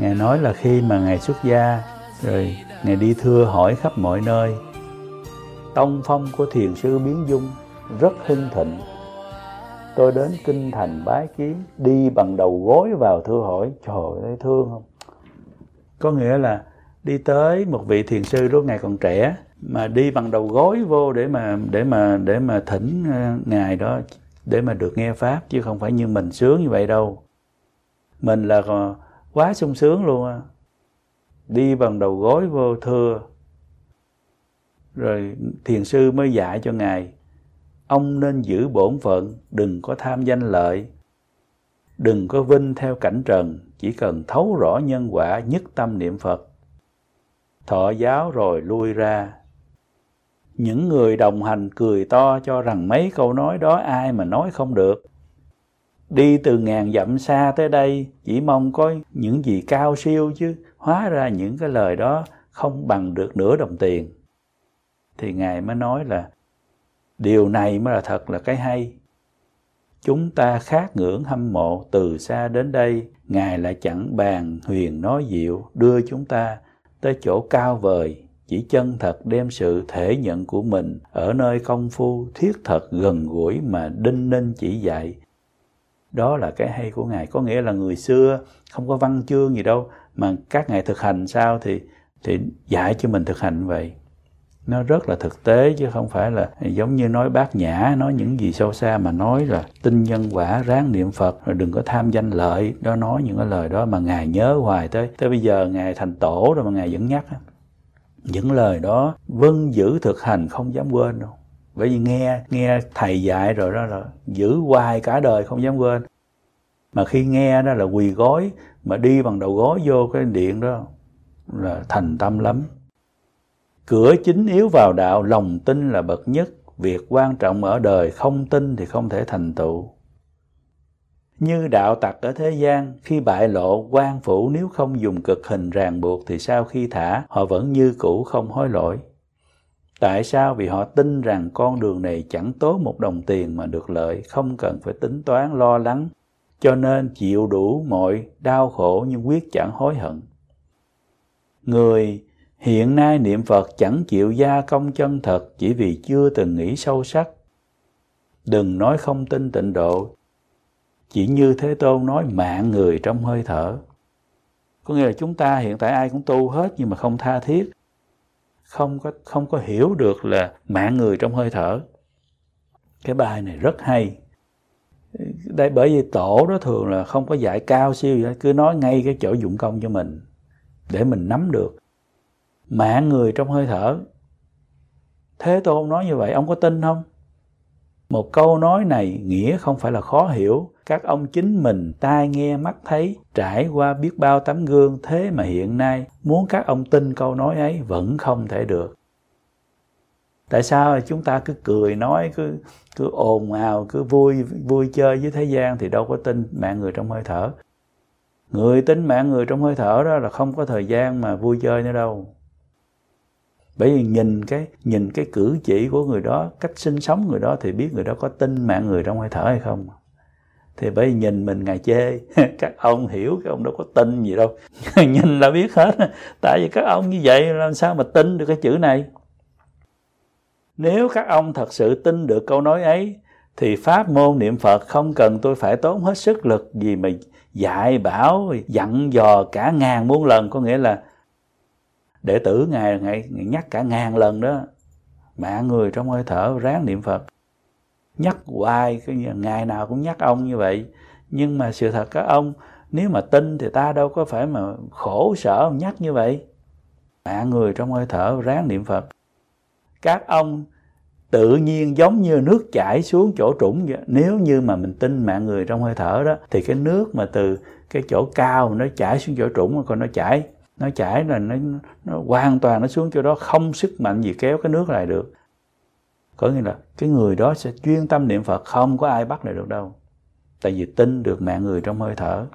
Ngài nói là khi mà Ngài xuất gia rồi Ngài đi thưa hỏi khắp mọi nơi, tông phong của thiền sư Biến Dung rất hưng thịnh. Tôi đến kinh thành bái kiến, đi bằng đầu gối vào thưa hỏi. Trời ơi, thương không? Có nghĩa là đi tới một vị thiền sư lúc Ngài còn trẻ mà đi bằng đầu gối vô để mà thỉnh Ngài đó, để mà được nghe pháp, chứ không phải như mình sướng như vậy đâu. Mình là quá sung sướng luôn á. Đi bằng đầu gối vô thưa. Rồi thiền sư mới dạy cho Ngài: ông nên giữ bổn phận, đừng có tham danh lợi, đừng có vinh theo cảnh trần, chỉ cần thấu rõ nhân quả, nhất tâm niệm Phật. Thọ giáo rồi lui ra. Những người đồng hành cười to cho rằng mấy câu nói đó ai mà nói không được. Đi từ ngàn dặm xa tới đây chỉ mong có những gì cao siêu, chứ hóa ra những cái lời đó không bằng được nửa đồng tiền. Thì Ngài mới nói là điều này mới là thật là cái hay. Chúng ta khát ngưỡng hâm mộ, từ xa đến đây Ngài lại chẳng bàn huyền nói diệu, đưa chúng ta tới chỗ cao vời, chỉ chân thật đem sự thể nhận của mình ở nơi công phu thiết thật gần gũi mà đinh ninh chỉ dạy. Đó là cái hay của Ngài. Có nghĩa là người xưa không có văn chương gì đâu, mà các Ngài thực hành sao thì dạy cho mình thực hành vậy. Nó rất là thực tế, chứ không phải là giống như nói Bát Nhã, nói những gì sâu xa, mà nói là tin nhân quả, ráng niệm Phật, rồi đừng có tham danh lợi. Đó, nói những cái lời đó mà Ngài nhớ hoài tới bây giờ Ngài thành tổ rồi mà Ngài vẫn nhắc. Những lời đó vâng giữ thực hành không dám quên đâu. Bởi vì nghe thầy dạy rồi đó là giữ hoài cả đời không dám quên. Mà khi nghe đó là quỳ gối, mà đi bằng đầu gối vô cái điện đó là thành tâm lắm. Cửa chính yếu vào đạo, lòng tin là bậc nhất. Việc quan trọng ở đời, không tin thì không thể thành tựu. Như đạo tặc ở thế gian, khi bại lộ quan phủ, nếu không dùng cực hình ràng buộc thì sau khi thả, họ vẫn như cũ không hối lỗi. Tại sao? Vì họ tin rằng con đường này chẳng tốn một đồng tiền mà được lợi, không cần phải tính toán lo lắng, cho nên chịu đủ mọi đau khổ nhưng quyết chẳng hối hận. Người hiện nay niệm Phật chẳng chịu gia công chân thật, chỉ vì chưa từng nghĩ sâu sắc. Đừng nói không tin tịnh độ, chỉ như Thế Tôn nói mạng người trong hơi thở. Có nghĩa là chúng ta hiện tại ai cũng tu hết, nhưng mà không tha thiết, không có hiểu được là mạng người trong hơi thở. Cái bài này rất hay. Đây bởi vì tổ đó thường là không có dạy cao siêu gì, cứ nói ngay cái chỗ dụng công cho mình để mình nắm được. Mạng người trong hơi thở. Thế Tôn nói như vậy, ông có tin không? Một câu nói này nghĩa không phải là khó hiểu. Các ông chính mình tai nghe mắt thấy, trải qua biết bao tấm gương, thế mà hiện nay muốn các ông tin câu nói ấy vẫn không thể được. Tại sao chúng ta cứ cười nói, cứ ồn ào, cứ vui chơi với thế gian thì đâu có tin mạng người trong hơi thở. Người tin mạng người trong hơi thở đó là không có thời gian mà vui chơi nữa đâu. Bởi vì nhìn cái cử chỉ của người đó, cách sinh sống người đó thì biết người đó có tin mạng người trong hơi thở hay không. Thì bởi vì nhìn mình Ngài chê, các ông hiểu, các ông đâu có tin gì đâu. Nhìn là biết hết. Tại vì các ông như vậy làm sao mà tin được cái chữ này. Nếu các ông thật sự tin được câu nói ấy thì pháp môn niệm Phật không cần tôi phải tốn hết sức lực gì mà dạy bảo, dặn dò cả ngàn muôn lần. Có nghĩa là đệ tử Ngài nhắc cả ngàn lần đó. Mạng người trong hơi thở, ráng niệm Phật. Nhắc hoài, ngày nào cũng nhắc ông như vậy. Nhưng mà sự thật các ông, nếu mà tin thì ta đâu có phải mà khổ sở nhắc như vậy. Mạng người trong hơi thở, ráng niệm Phật. Các ông tự nhiên giống như nước chảy xuống chỗ trũng vậy. Nếu như mà mình tin mạng người trong hơi thở đó, thì cái nước mà từ cái chỗ cao mà nó chảy xuống chỗ trũng, còn nó chảy là nó hoàn toàn nó xuống chỗ đó, không sức mạnh gì kéo cái nước lại được. Có nghĩa là cái người đó sẽ chuyên tâm niệm Phật, không có ai bắt lại được đâu. Tại vì tin được mạng người trong hơi thở.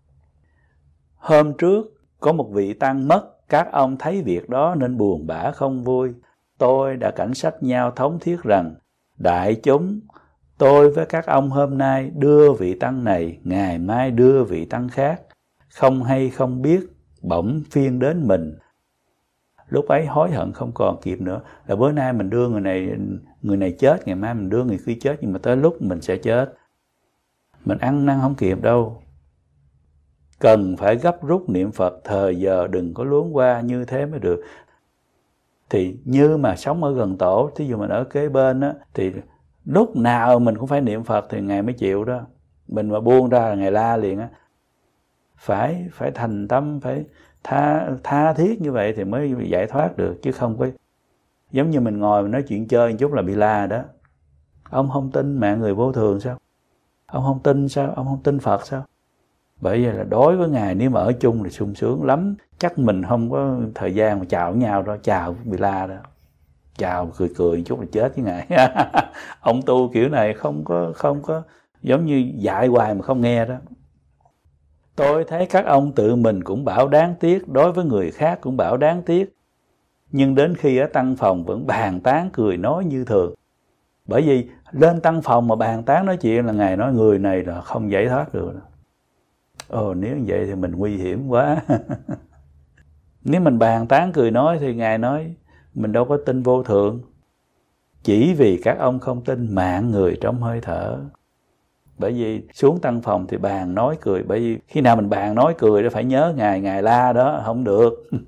Hôm trước có một vị tăng mất, các ông thấy việc đó nên buồn bã không vui. Tôi đã cảnh sách nhau thống thiết rằng đại chúng, tôi với các ông hôm nay đưa vị tăng này, ngày mai đưa vị tăng khác. Không hay không biết, bỗng phiên đến mình. Lúc ấy hối hận không còn kịp nữa. Là bữa nay mình đưa người này chết, ngày mai mình đưa người kia chết, nhưng mà tới lúc mình sẽ chết. Mình ăn năn không kịp đâu. Cần phải gấp rút niệm Phật, thời giờ đừng có luống qua, như thế mới được. Thì như mà sống ở gần tổ, thí dụ mình ở kế bên á, thì lúc nào mình cũng phải niệm Phật thì Ngài mới chịu đó. Mình mà buông ra là Ngài la liền á. Phải thành tâm, phải tha thiết như vậy thì mới giải thoát được, chứ không có giống như mình ngồi mình nói chuyện chơi một chút là bị la đó. Ông không tin mạng người vô thường sao? Ông không tin sao? Ông không tin Phật sao? Bởi vậy là đối với Ngài nếu mà ở chung thì sung sướng lắm. Chắc mình không có thời gian mà chào nhau đó, chào bị la đó. Chào cười một chút là chết với Ngài. Ông tu kiểu này không có giống như dạy hoài mà không nghe đó. Tôi thấy các ông tự mình cũng bảo đáng tiếc, đối với người khác cũng bảo đáng tiếc. Nhưng đến khi ở tăng phòng vẫn bàn tán cười nói như thường. Bởi vì lên tăng phòng mà bàn tán nói chuyện là Ngài nói người này là không giải thoát được. Nếu vậy thì mình nguy hiểm quá. Nếu mình bàn tán cười nói thì Ngài nói mình đâu có tin vô thượng. Chỉ vì các ông không tin mạng người trong hơi thở. Bởi vì xuống tăng phòng thì bàn nói cười. Bởi vì khi nào mình bàn nói cười đó phải nhớ Ngài la đó, không được.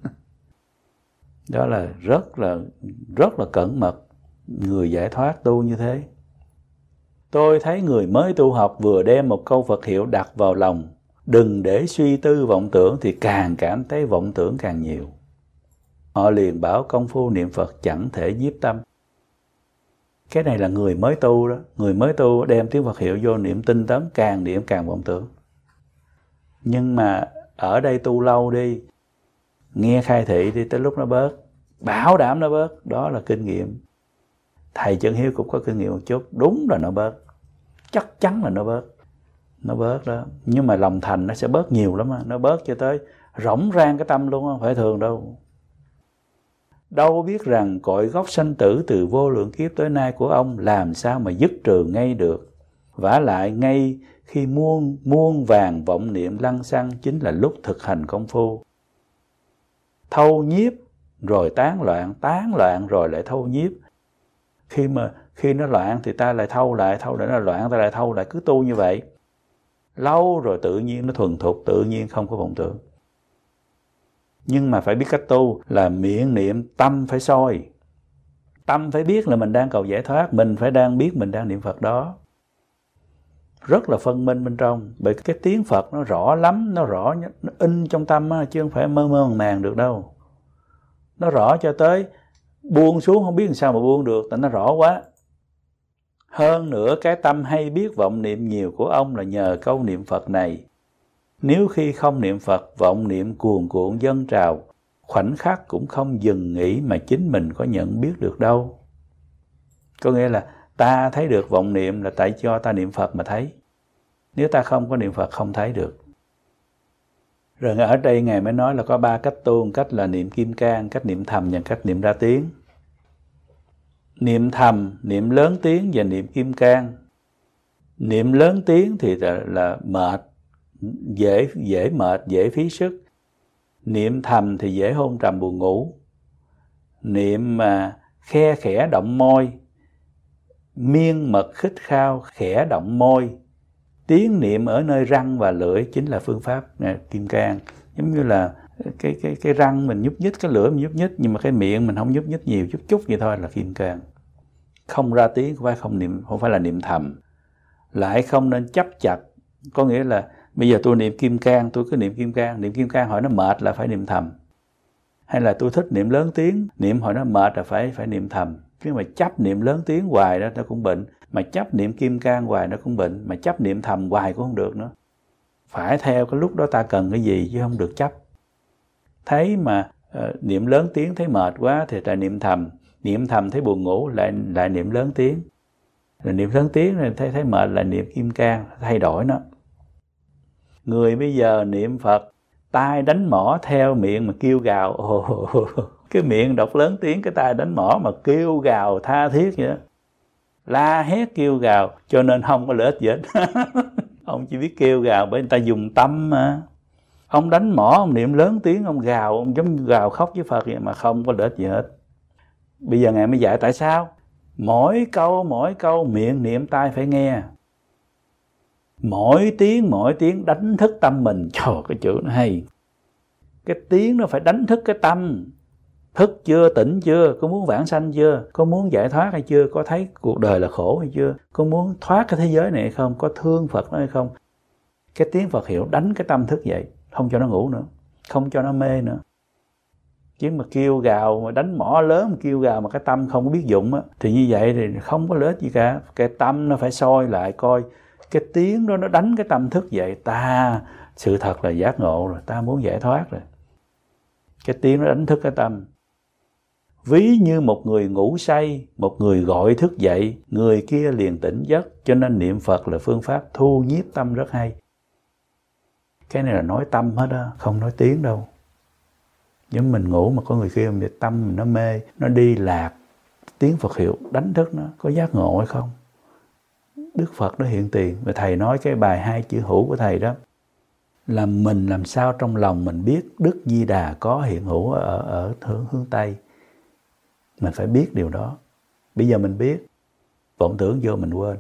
Đó là rất là cẩn mật. Người giải thoát tu như thế. Tôi thấy người mới tu học vừa đem một câu Phật hiệu đặt vào lòng, đừng để suy tư vọng tưởng, thì càng cảm thấy vọng tưởng càng nhiều. Họ liền bảo công phu niệm Phật chẳng thể nhiếp tâm. Cái này là người mới tu đó. Người mới tu đem tiếng Phật hiệu vô niệm tinh tấn, càng niệm càng vọng tưởng. Nhưng mà ở đây tu lâu đi, nghe khai thị thì tới lúc nó bớt, bảo đảm nó bớt. Đó là kinh nghiệm. Thầy Chân Hiếu cũng có kinh nghiệm một chút. Đúng là nó bớt, chắc chắn là nó bớt đó. Nhưng mà lòng thành nó sẽ bớt nhiều lắm. Nó bớt cho tới rỗng rang cái tâm luôn, không phải thường đâu. Đâu biết rằng cội gốc sanh tử từ vô lượng kiếp tới nay của ông làm sao mà dứt trừ ngay được. Vả lại ngay khi muôn vàng vọng niệm lăng xăng chính là lúc thực hành công phu. Thâu nhiếp rồi tán loạn rồi lại thâu nhiếp. Khi nó loạn thì ta lại thâu lại nó loạn ta lại thâu lại, cứ tu như vậy. Lâu rồi tự nhiên nó thuần thục, tự nhiên không có vọng tưởng. Nhưng mà phải biết cách tu là miệng niệm, tâm phải soi. Tâm phải biết là mình đang cầu giải thoát, mình phải đang biết mình đang niệm Phật đó. Rất là phân minh bên trong. Bởi cái tiếng Phật nó rõ lắm, nó in trong tâm á, chứ không phải mơ màng được đâu. Nó rõ cho tới buông xuống không biết làm sao mà buông được, tại nó rõ quá. Hơn nữa cái tâm hay biết vọng niệm nhiều của ông là nhờ câu niệm Phật này. Nếu khi không niệm Phật, vọng niệm cuồn cuộn dâng trào, khoảnh khắc cũng không dừng nghỉ mà chính mình có nhận biết được đâu. Có nghĩa là ta thấy được vọng niệm là tại cho ta niệm Phật mà thấy. Nếu ta không có niệm Phật không thấy được. Rồi ở đây Ngài mới nói là có 3 cách tu, cách là niệm kim cang, cách niệm thầm và cách niệm ra tiếng. Niệm thầm, niệm lớn tiếng và niệm kim cang. Niệm lớn tiếng thì là mệt, dễ mệt, dễ phí sức. Niệm thầm thì dễ hôn trầm buồn ngủ. Niệm mà khe khẽ động môi, miên mật khích khao khẽ động môi. Tiếng niệm ở nơi răng và lưỡi chính là phương pháp kim cang. Giống như là cái răng mình nhúc nhích, cái lưỡi mình nhúc nhích, nhưng mà cái miệng mình không nhúc nhích nhiều, chút vậy thôi là kim cang. Không ra tiếng không phải là niệm thầm. Lại không nên chấp chặt. Có nghĩa là bây giờ tôi niệm kim cang, tôi cứ niệm kim cang hỏi nó mệt là phải niệm thầm. Hay là tôi thích niệm lớn tiếng, niệm hỏi nó mệt là phải niệm thầm. Chứ mà chấp niệm lớn tiếng hoài đó nó cũng bệnh, mà chấp niệm kim cang hoài nó cũng bệnh, mà chấp niệm thầm hoài cũng không được nữa. Phải theo cái lúc đó ta cần cái gì chứ không được chấp. Thấy mà niệm lớn tiếng thấy mệt quá thì lại niệm thầm thấy buồn ngủ lại niệm lớn tiếng. Rồi niệm lớn tiếng rồi thấy mệt lại niệm kim cang, thay đổi nó. Người bây giờ niệm Phật, tai đánh mõ theo miệng mà kêu gào, cái miệng đọc lớn tiếng, cái tai đánh mõ mà kêu gào tha thiết vậy đó. La hét kêu gào, cho nên không có lợi ích gì hết. Ông chỉ biết kêu gào bởi người ta dùng tâm mà. Ông đánh mõ, ông niệm lớn tiếng, ông gào, ông giống như gào khóc với Phật vậy mà không có lợi ích gì hết. Bây giờ Ngài mới dạy tại sao? Mỗi câu miệng niệm tai phải nghe. Mỗi tiếng đánh thức tâm mình. Trời, cái chữ nó hay. Cái tiếng nó phải đánh thức cái tâm. Thức chưa, tỉnh chưa, có muốn vãng sanh chưa, có muốn giải thoát hay chưa, có thấy cuộc đời là khổ hay chưa, có muốn thoát cái thế giới này hay không, có thương Phật hay không. Cái tiếng Phật hiệu đánh cái tâm thức dậy, không cho nó ngủ nữa, không cho nó mê nữa. Chứ mà kêu gào, mà đánh mõ lớn, mà kêu gào mà cái tâm không có biết dụng á, thì như vậy thì không có lợi ích gì cả. Cái tâm nó phải soi lại coi cái tiếng đó nó đánh cái tâm thức dậy. Ta sự thật là giác ngộ rồi, ta muốn giải thoát rồi. Cái tiếng nó đánh thức cái tâm. Ví như một người ngủ say, một người gọi thức dậy, người kia liền tỉnh giấc. Cho nên niệm Phật là phương pháp thu nhiếp tâm rất hay. Cái này là nói tâm hết á, không nói tiếng đâu. Giống mình ngủ mà có người kia mà tâm mình nó mê, nó đi lạc, tiếng Phật hiệu đánh thức nó, có giác ngộ hay không? Đức Phật nó hiện tiền. Và Thầy nói cái bài 2 chữ hữu của Thầy đó, là mình làm sao trong lòng mình biết Đức Di Đà có hiện hữu ở hướng Tây. Mình phải biết điều đó. Bây giờ mình biết, vọng tưởng vô mình quên.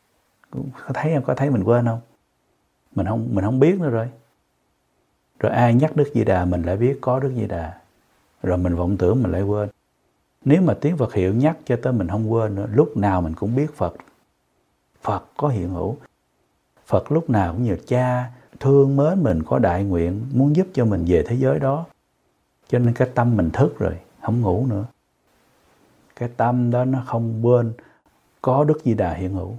Có thấy mình quên không? Mình không biết nữa rồi. Rồi ai nhắc Đức Di Đà mình lại biết có Đức Di Đà. Rồi mình vọng tưởng mình lại quên. Nếu mà tiếng Phật hiệu nhắc cho tới mình không quên nữa, lúc nào mình cũng biết Phật. Phật có hiện hữu. Phật lúc nào cũng như cha thương mến mình, có đại nguyện muốn giúp cho mình về thế giới đó. Cho nên cái tâm mình thức rồi, không ngủ nữa. Cái tâm đó nó không quên có Đức Di Đà hiện hữu.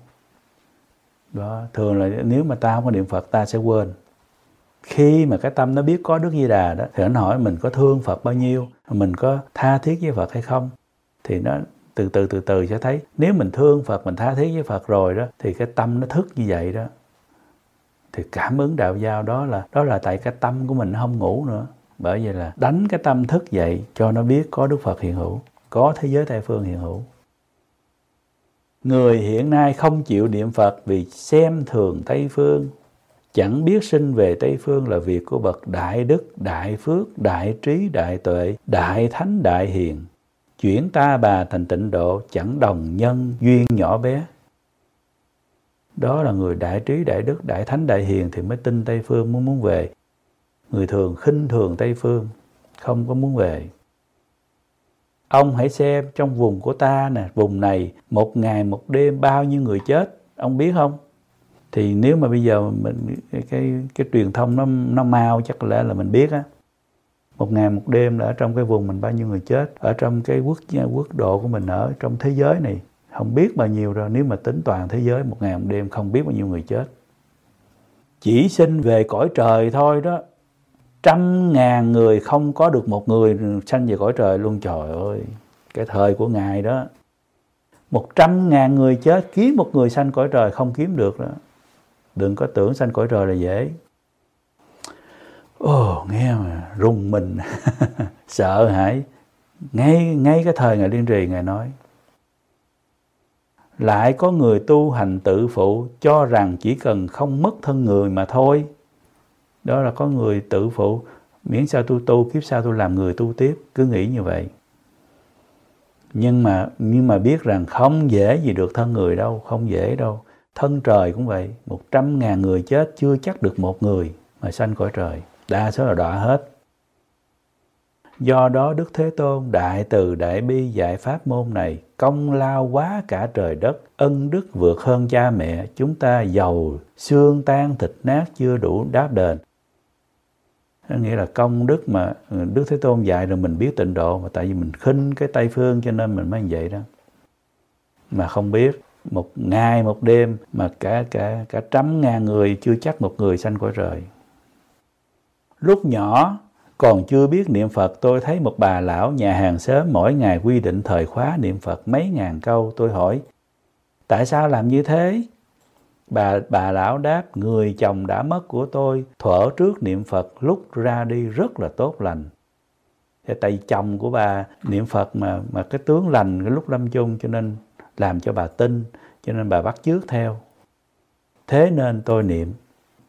Đó, thường là nếu mà ta không có niệm Phật ta sẽ quên. Khi mà cái tâm nó biết có Đức Di Đà đó, thì nó hỏi mình có thương Phật bao nhiêu, mình có tha thiết với Phật hay không. Thì nó từ từ sẽ thấy, nếu mình thương Phật, mình tha thiết với Phật rồi đó, thì cái tâm nó thức như vậy đó. Thì cảm ứng đạo giao đó là tại cái tâm của mình nó không ngủ nữa. Bởi vậy là đánh cái tâm thức dậy cho nó biết có Đức Phật hiện hữu, có thế giới Tây Phương hiện hữu. Người hiện nay không chịu niệm Phật vì xem thường Tây Phương, chẳng biết sinh về Tây Phương là việc của bậc đại đức, đại phước, đại trí, đại tuệ, đại thánh, đại hiền. Chuyển ta bà thành tịnh độ, chẳng đồng nhân duyên nhỏ bé. Đó là người đại trí, đại đức, đại thánh, đại hiền thì mới tin Tây Phương, muốn về. Người thường khinh thường Tây Phương, không có muốn về. Ông hãy xem trong vùng của ta nè, vùng này 1 ngày 1 đêm bao nhiêu người chết, ông biết không? Thì nếu mà bây giờ mình cái truyền thông nó mau chắc lẽ là mình biết á. 1 ngày 1 đêm là ở trong cái vùng mình bao nhiêu người chết, ở trong cái quốc độ của mình ở trong thế giới này không biết bao nhiêu rồi. Nếu mà tính toàn thế giới 1 ngày 1 đêm không biết bao nhiêu người chết. Chỉ sinh về cõi trời thôi đó, 100.000 người không có được 1 người sanh về cõi trời luôn. Trời ơi, cái thời của Ngài đó, 100.000 người chết, kiếm 1 người sanh cõi trời không kiếm được đó. Đừng có tưởng sanh cõi trời là dễ. Nghe mà rùng mình sợ hãi. Ngay cái thời Ngài Liên Trì Ngài nói, lại có người tu hành tự phụ, cho rằng chỉ cần không mất thân người mà thôi. Đó là có người tự phụ, miễn sao tôi tu, kiếp sau tôi làm người tu tiếp, cứ nghĩ như vậy. Nhưng mà biết rằng không dễ gì được thân người đâu, không dễ đâu. Thân trời cũng vậy, 100.000 người chết chưa chắc được 1 người mà sanh cõi trời, đa số là đọa hết. Do đó Đức Thế Tôn đại từ đại bi dạy pháp môn này, công lao quá cả trời đất, ân đức vượt hơn cha mẹ, chúng ta giàu xương tan thịt nát chưa đủ đáp đền. Nghĩa là công đức mà Đức Thế Tôn dạy rồi mình biết tịnh độ, mà tại vì mình khinh cái Tây Phương cho nên mình mới như vậy đó. Mà không biết 1 ngày 1 đêm mà cả 100.000 người chưa chắc 1 người sanh cõi trời. Lúc nhỏ còn chưa biết niệm Phật, tôi thấy một bà lão nhà hàng xóm mỗi ngày quy định thời khóa niệm Phật mấy ngàn câu. Tôi hỏi, tại sao làm như thế? Bà lão đáp, người chồng đã mất của tôi thuở trước niệm Phật, lúc ra đi rất là tốt lành. Tại vì chồng của bà niệm Phật mà cái tướng lành cái lúc lâm chung, cho nên làm cho bà tin, cho nên bà bắt chước theo. Thế nên tôi niệm.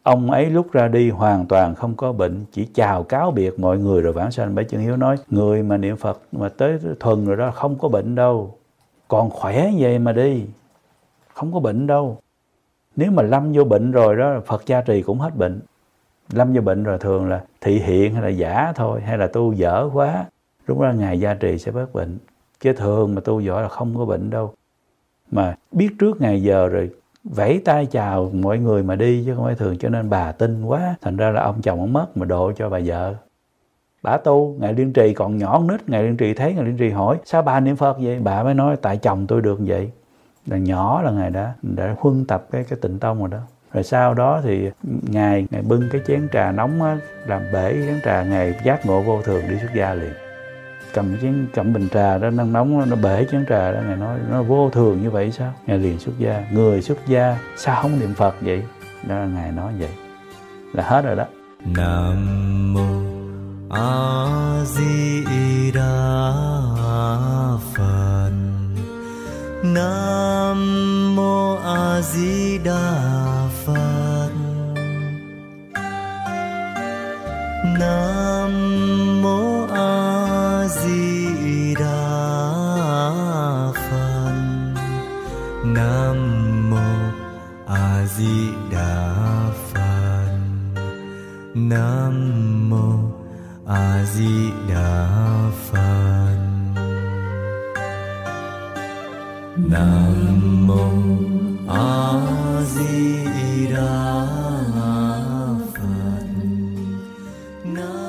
Ông ấy lúc ra đi hoàn toàn không có bệnh, chỉ chào cáo biệt mọi người rồi vãng sanh. Bảy Chân Hiếu nói, người mà niệm Phật mà tới thuần rồi đó không có bệnh đâu, còn khỏe vậy mà đi, không có bệnh đâu. Nếu mà lâm vô bệnh rồi đó, Phật gia trì cũng hết bệnh. Lâm vô bệnh rồi thường là thị hiện hay là giả thôi, hay là tu dở quá, lúc đó Ngài gia trì sẽ bớt bệnh. Chứ thường mà tu giỏi là không có bệnh đâu. Mà biết trước ngày giờ rồi vẫy tay chào mọi người mà đi chứ không phải thường. Cho nên bà tin quá, thành ra là ông chồng ông mất mà độ cho bà vợ. Bà tu, Ngài Liên Trì còn nhỏ nít, Ngài Liên Trì thấy, Ngài Liên Trì hỏi sao bà niệm Phật vậy? Bà mới nói tại chồng tôi được vậy. Là nhỏ là Ngài đã huân tập cái tịnh tông rồi đó. Rồi sau đó thì Ngài bưng cái chén trà nóng á, làm bể chén trà, Ngài giác ngộ vô thường đi xuất gia liền. Cầm bình trà đó nóng nóng, nó bể chén trà đó, Ngài nói nó vô thường như vậy sao? Ngài liền xuất gia. Người xuất gia sao không niệm Phật vậy? Đó là Ngài nói vậy. Là hết rồi đó. Nam mô A Di Đà Phật. Nam mô A Di Đà Phật. Nam mô A Di Đà Phật. Nam mô A Di Đà Phật. Nam mô A Di Đà Phật. Nam mô A Di Đà Phật.